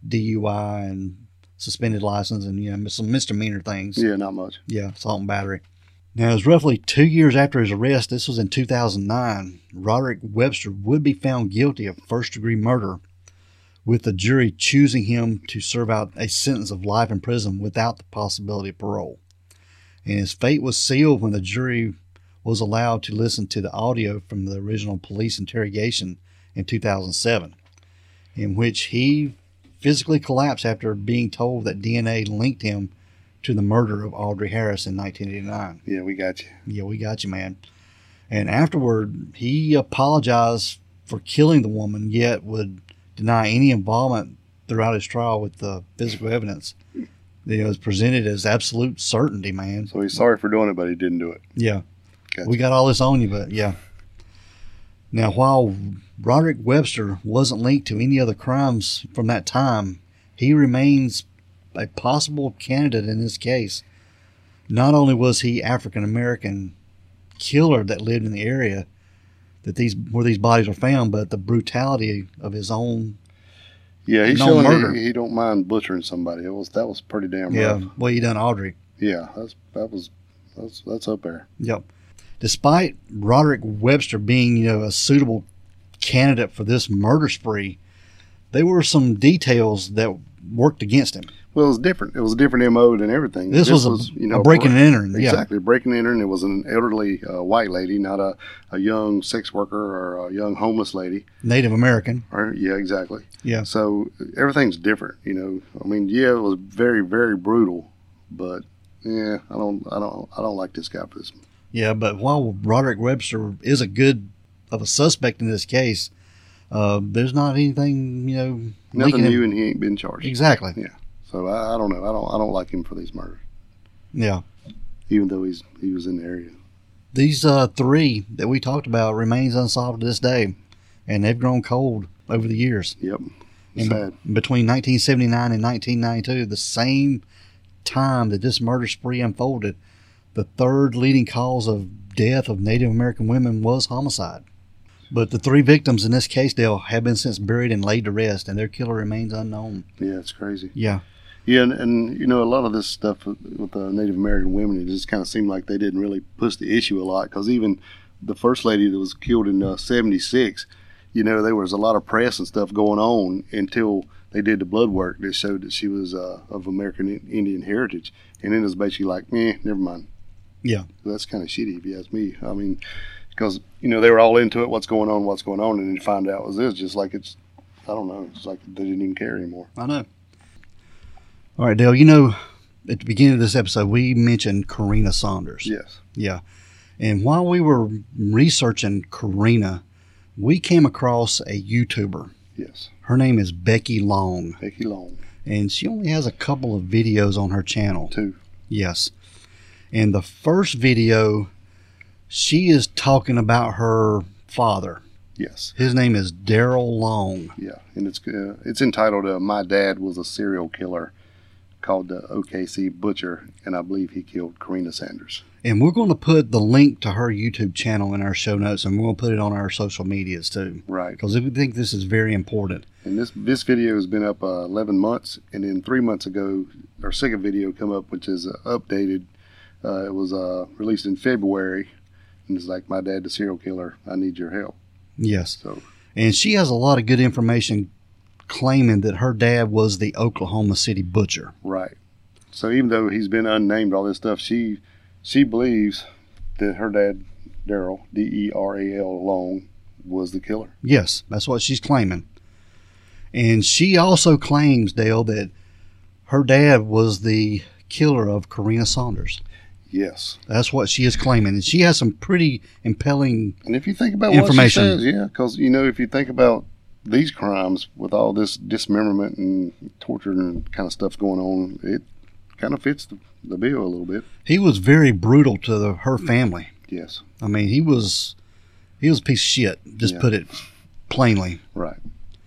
DUI and suspended license and some misdemeanor things. Yeah, not much. Yeah, assault and battery. Now, it was roughly 2 years after his arrest, this was in 2009, Roderick Webster would be found guilty of first-degree murder, with the jury choosing him to serve out a sentence of life in prison without the possibility of parole. And his fate was sealed when the jury was allowed to listen to the audio from the original police interrogation in 2007, in which he physically collapsed after being told that DNA linked him to the murder of Audrey Harris in 1989. Yeah, we got you. Yeah, we got you, man. And afterward, he apologized for killing the woman, yet would deny any involvement throughout his trial with the physical evidence. It was presented as absolute certainty, man. So he's sorry for doing it, but he didn't do it. Yeah. Gotcha. We got all this on you, but yeah. Now, while Roderick Webster wasn't linked to any other crimes from that time, he remains a possible candidate in this case. Not only was he African-American killer that lived in the area where these bodies are found, but the brutality of his own he's showing murder. He don't mind butchering somebody. That was pretty damn rough. Yeah, well, he done Audrey. Yeah, that's up there. Yep. Despite Roderick Webster being, a suitable candidate for this murder spree, there were some details that worked against him. Well, it was different. It was a different MO than everything. This was a breaking and entering. Exactly, breaking and entering. It was an elderly white lady, not a young sex worker or a young homeless lady. Native American. Yeah, exactly. Yeah. So everything's different. I mean, it was very, very brutal, but yeah, I don't like this guy for this. Yeah, but while Roderick Webster is a suspect in this case, there's not anything, nothing new, and he ain't been charged. Exactly. Yeah. So I don't know. I don't like him for these murders. Yeah. Even though he was in the area. These three that we talked about remains unsolved to this day, and they've grown cold over the years. Yep. Sad. Between 1979 and 1992, the same time that this murder spree unfolded, the third leading cause of death of Native American women was homicide. But the three victims in this case, Dale, have been since buried and laid to rest, and their killer remains unknown. Yeah, it's crazy. Yeah. Yeah, and a lot of this stuff with the Native American women, it just kind of seemed like they didn't really push the issue a lot, because even the first lady that was killed in 76, there was a lot of press and stuff going on until they did the blood work that showed that she was of American Indian heritage. And then it was basically like, never mind. Yeah. So that's kind of shitty if you ask me. I mean, because, they were all into it, what's going on, and then you find out it was this, just like it's like they didn't even care anymore. I know. All right, Dale, at the beginning of this episode, we mentioned Karina Saunders. Yes. Yeah. And while we were researching Karina, we came across a YouTuber. Yes. Her name is Becky Long. Becky Long. And she only has a couple of videos on her channel. 2. Yes. And the first video, she is talking about her father. Yes. His name is Daryl Long. Yeah, and it's entitled "My Dad Was a Serial Killer," called the OKC Butcher, and I believe he killed Karina Saunders. And we're going to put the link to her YouTube channel in our show notes, and we're going to put it on our social medias too. Right. Because we think this is very important. And this video has been up 11 months, and then 3 months ago, our second video come up, which is updated. It was released in February, and it's like, "My Dad, the Serial Killer, I Need Your Help." Yes. So, and she has a lot of good information claiming that her dad was the Oklahoma City Butcher. Right. So even though he's been unnamed, all this stuff, she believes that her dad, Daryl, Deral Long, was the killer. Yes, that's what she's claiming. And she also claims, Dale, that her dad was the killer of Karina Saunders. Yes. That's what she is claiming. And she has some pretty impelling And if you think about what she says, yeah, because, if you think about these crimes with all this dismemberment and torture and kind of stuff going on, it kind of fits the bill a little bit. He was very brutal to her family. Yes. I mean, he was a piece of shit, just put it plainly. Right.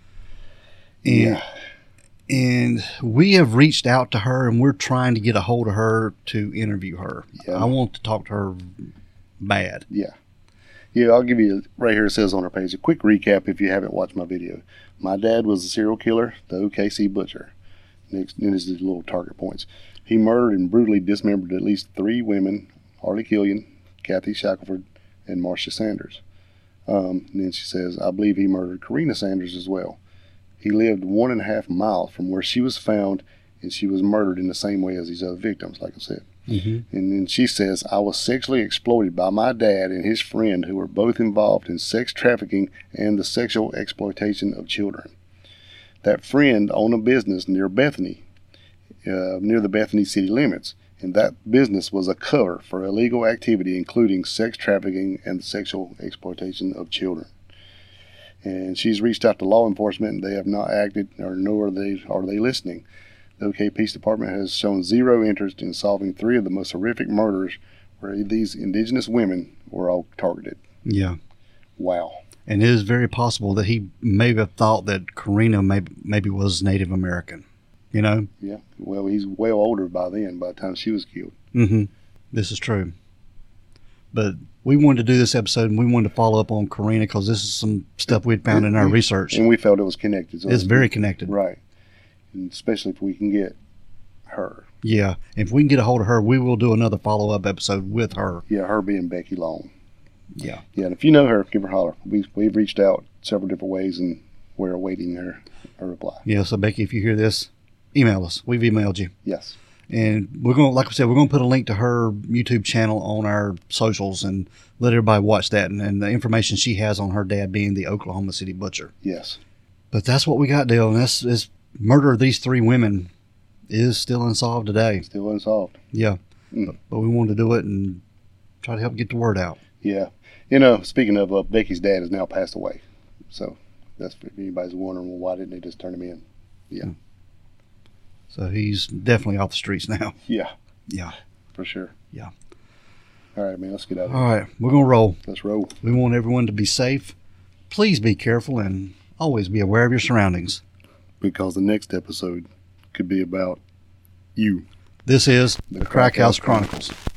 And we have reached out to her, and we're trying to get a hold of her to interview her. Yeah. I want to talk to her bad. Yeah. Yeah, I'll give you, right here it says on her page, a quick recap if you haven't watched my video. My dad was a serial killer, the OKC Butcher. Next, and this is the little target points. He murdered and brutally dismembered at least 3 women, Harley Killian, Kathy Shackelford, and Marcia Sanders. And then she says, I believe he murdered Karina Sanders as well. He lived 1.5 miles from where she was found, and she was murdered in the same way as these other victims, like I said. Mm-hmm. And then she says, I was sexually exploited by my dad and his friend, who were both involved in sex trafficking and the sexual exploitation of children. That friend owned a business near Bethany, near the Bethany city limits, and that business was a cover for illegal activity, including sex trafficking and the sexual exploitation of children. And she's reached out to law enforcement, and they have not acted, or nor are they listening. The OK Police Department has shown zero interest in solving 3 of the most horrific murders where these indigenous women were all targeted. Yeah. Wow. And it is very possible that he may have thought that Karina maybe was Native American, Yeah. Well, he's well older by then, by the time she was killed. Mm-hmm. This is true. But we wanted to do this episode, and we wanted to follow up on Karina because this is some stuff we'd found in our research. And we felt it was connected. So it's very connected. Right. And especially if we can get her. Yeah. If we can get a hold of her, we will do another follow-up episode with her. Yeah, her being Becky Long. Yeah. Yeah, and if you know her, give her a holler. We've reached out several different ways, and we're awaiting her reply. Yeah, so Becky, if you hear this, email us. We've emailed you. Yes. And we're going to, like I said, we're going to put a link to her YouTube channel on our socials and let everybody watch that and the information she has on her dad being the Oklahoma City Butcher. Yes. But that's what we got, Dale. And this murder of these 3 women is still unsolved today. Still unsolved. Yeah. But we wanted to do it and try to help get the word out. Yeah. Speaking of, Becky's dad has now passed away. So that's if anybody's wondering, well, why didn't they just turn him in? Yeah. So he's definitely off the streets now. Yeah. Yeah. For sure. Yeah. All right, man. Let's get out of here. All right. We're going to roll. Let's roll. We want everyone to be safe. Please be careful and always be aware of your surroundings. Because the next episode could be about you. This is the Crack House Chronicles.